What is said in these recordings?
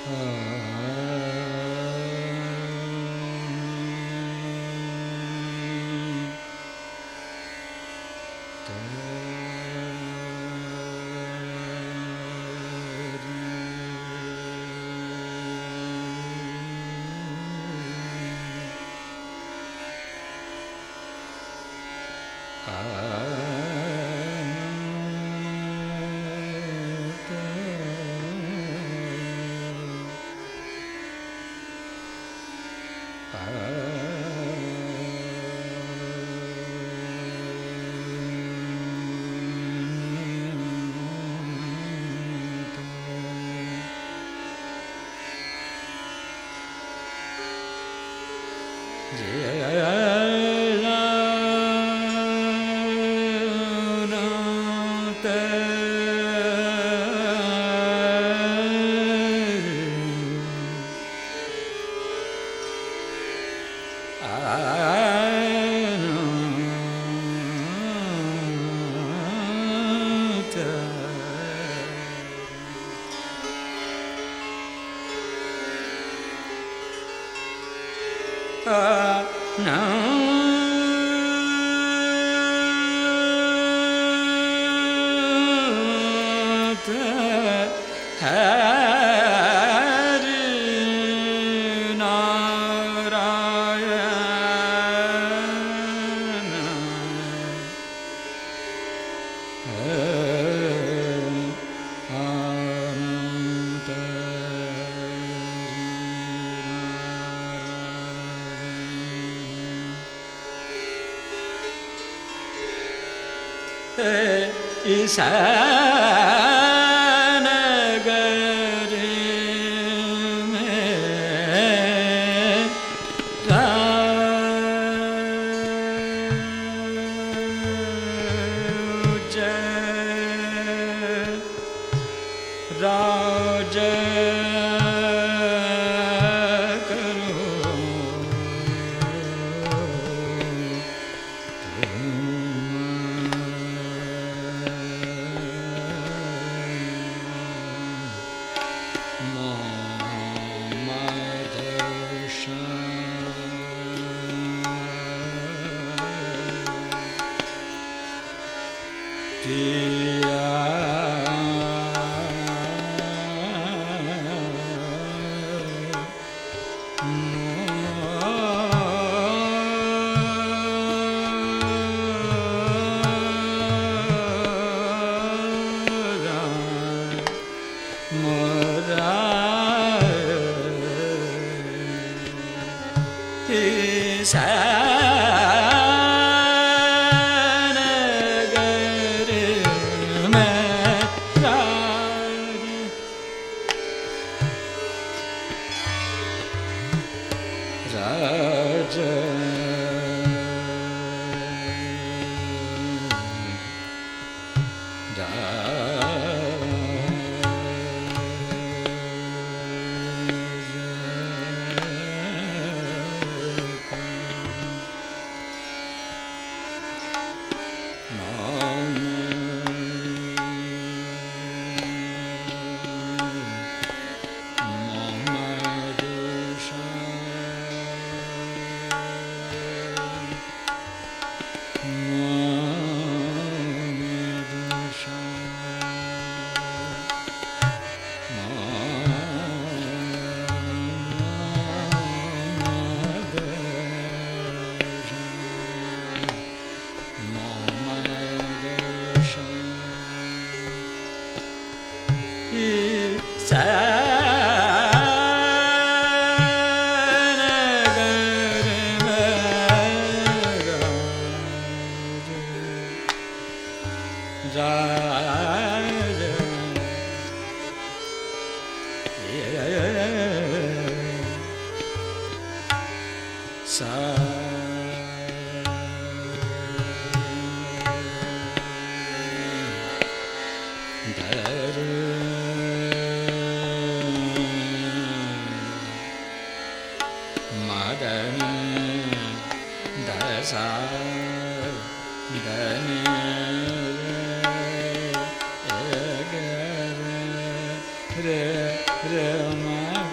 Rama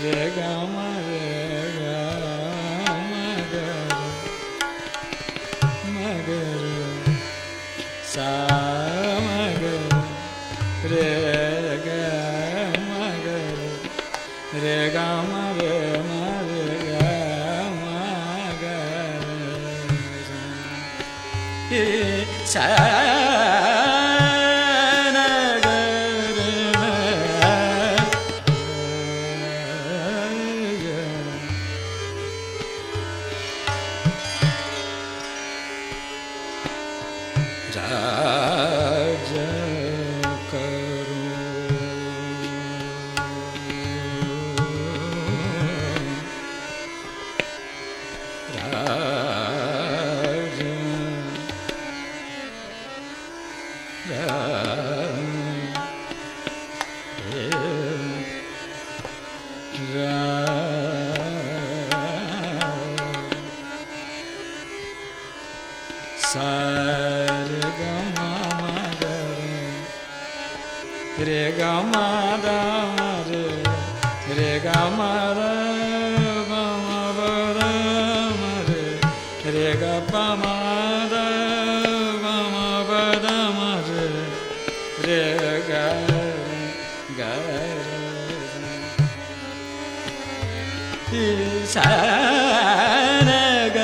रे ग म ग म ग सा म ग रे ग म ग रे ग म रे म रे ग म ग सा रे ग म द म रे रे ग म द ग म ब द म रे रे ग प म द ग म ब द म रे रे ग ग रे सा न ग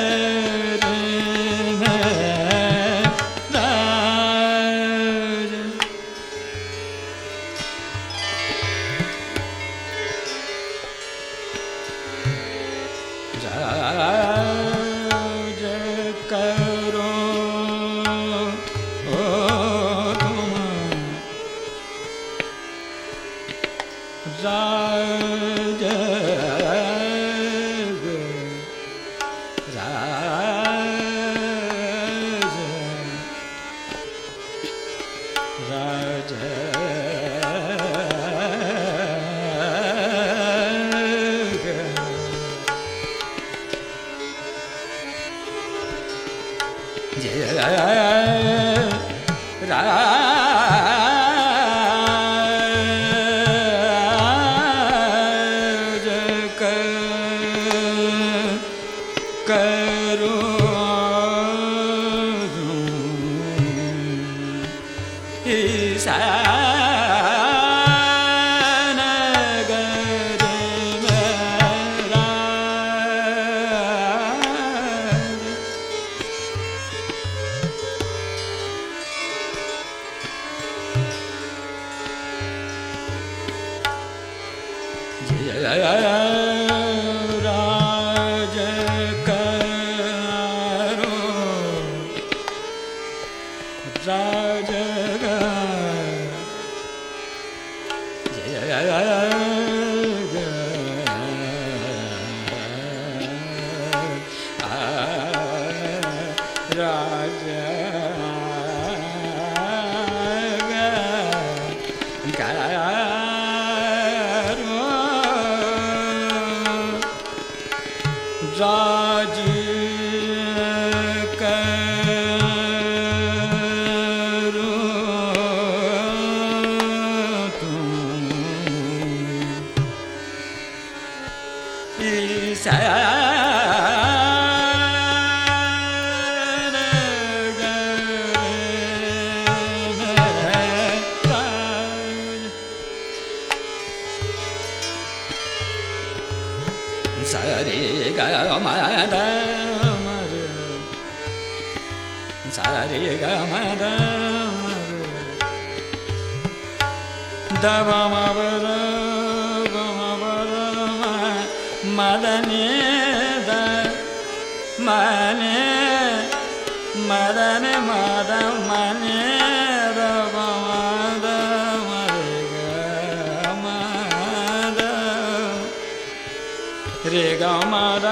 रे ग म द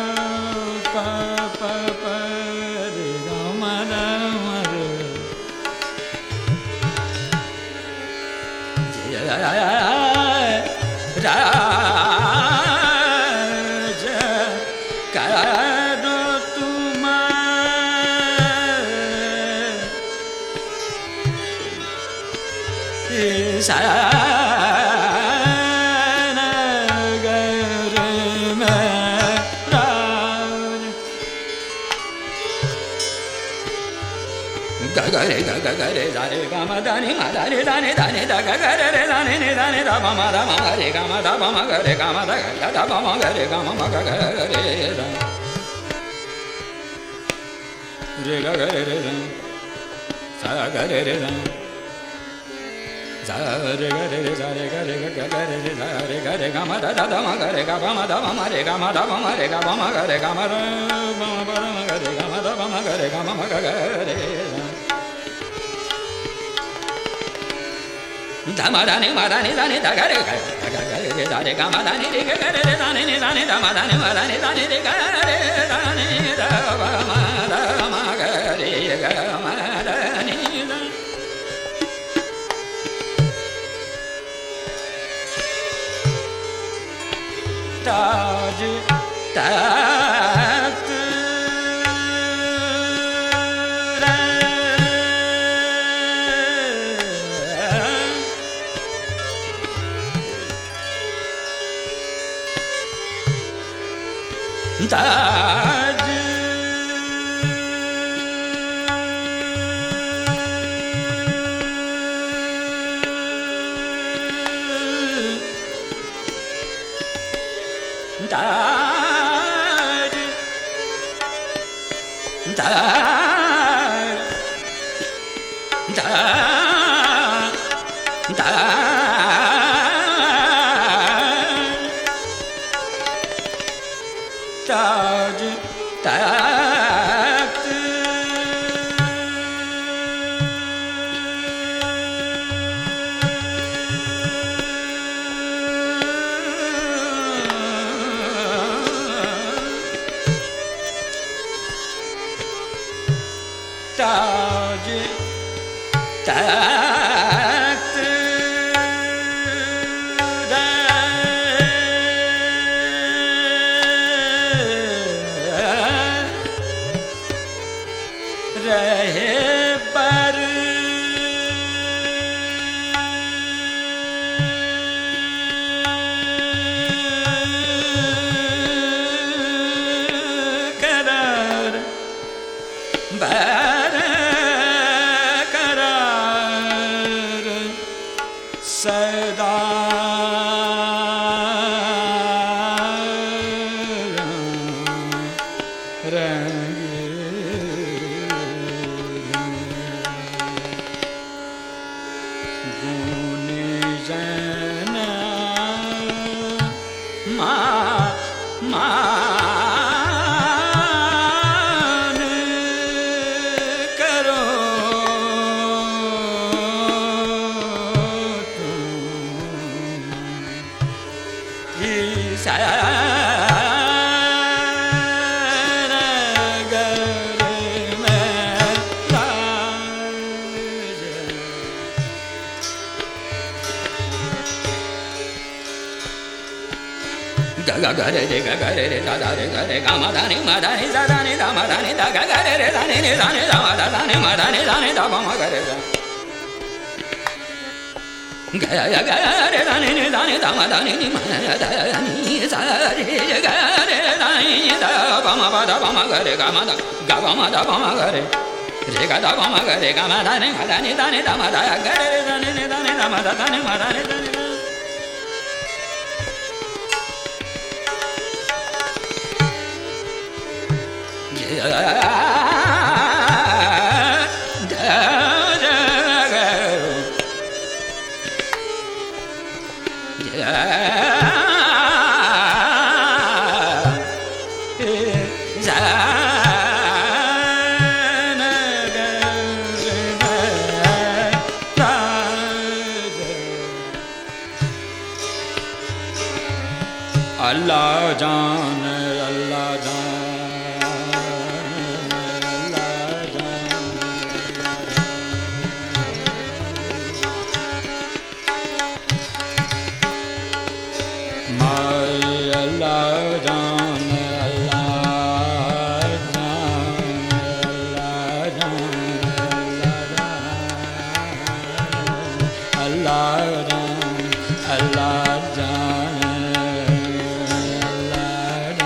प प प रे ग म द म रे राज करो तुम सा ga ga re da re ga ma da ni da ni da ga ga re da ni da ba ma re ga ma da ba ma ga re ga ma da ba ma ga re ga ma ga ga re da re ga ga re da sa ga re da za re ga re za re ga ga re za re ga re ga ma da ma ga re ga ba ma re ga ma da ba ma re ga ba ma ga re ga ma da ba ma ga re ga ma da ba ma ga re ga ma ga ga re da ma da ni da ga re da re ga ma da ni re ga re da ni da ma da ni re ga re da ni da ba ma ga re ga ma da ni da ताज तख्त ताज अल्लाह जान अल्लाह जान अल्लाह जान my अल्लाह जान अल्लाह जान अल्लाह जान अल्लाह जान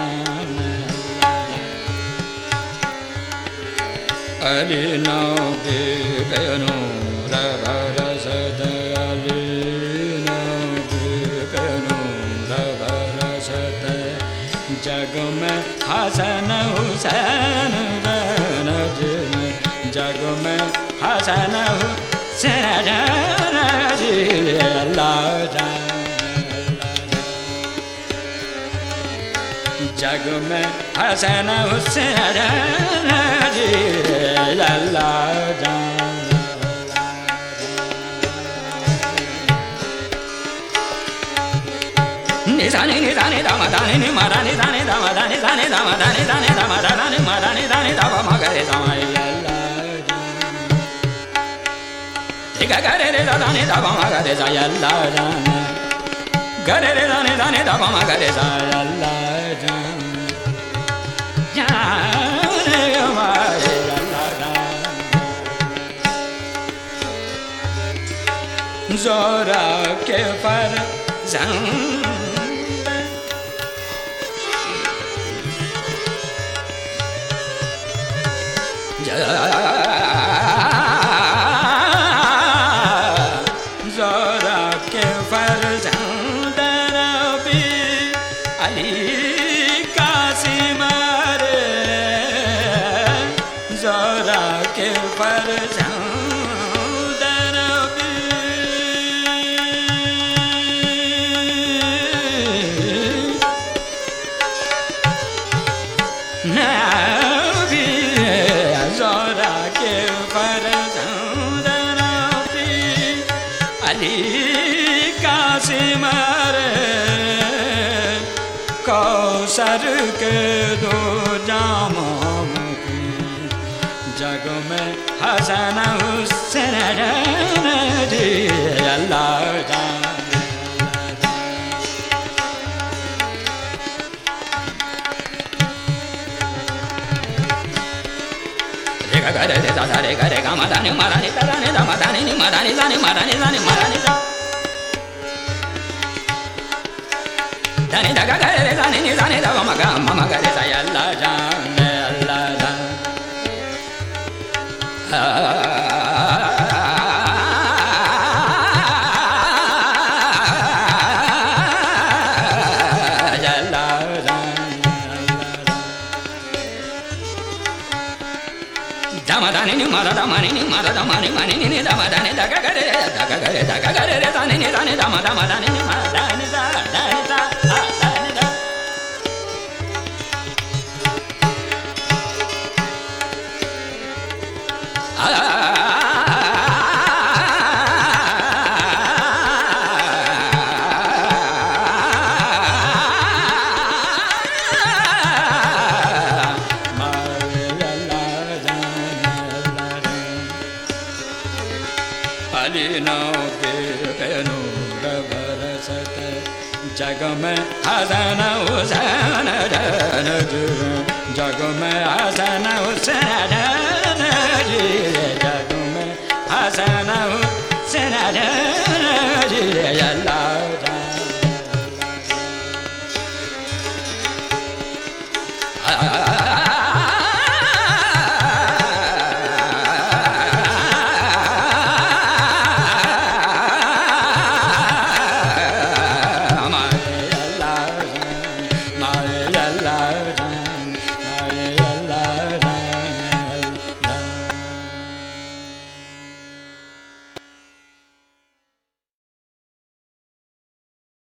अलीनो बिकनो रबरसत अलीनो बिकनो रबरसत जग में हसन हुसैन जी जग में हसन हुसैन जी अल्लाह जग में हसन हुसैन जी अल्लाह निशानी निशानी दामा दानी नि मारा निशानी दामा दानी दानी दामा दानी दानी दामा दानी मारा निशानी दामा मगरे दामा ठीक है करे रे दानी दामा मगरे जा अल्लाह जान करे रे दानी दानी दामा मगरे जा अल्लाह जान जाने हमारे अल्लाह जान ज़ोरा के पर ज़ोरा के फरज़ंद नबी अली कासिम रे ज़ोरा के फरज़ंद नबी अली कासिम रे कौसर के दो जामों की जग में हसन हुसैन जी अल्लाह जान गरे रे दा रे गरे गा मा दानी मा दानी दा दानी दा मा दानी नि मा दानी दानी मा दानी दानी मा दानी दा दानी दा गरे रे दानी नि दानी दा मा गा मा गरे दा अल्लाह जान अल्लाह जान दानी नि मारा दा मानी नि मारा दा मानी मानी नि दा मा दानी दा गरे रे दानी नि दानी दा मा दानी नि मा दानी दा दानी दा दानी दा जग में हसन हुसैन जग में हसन हुसैन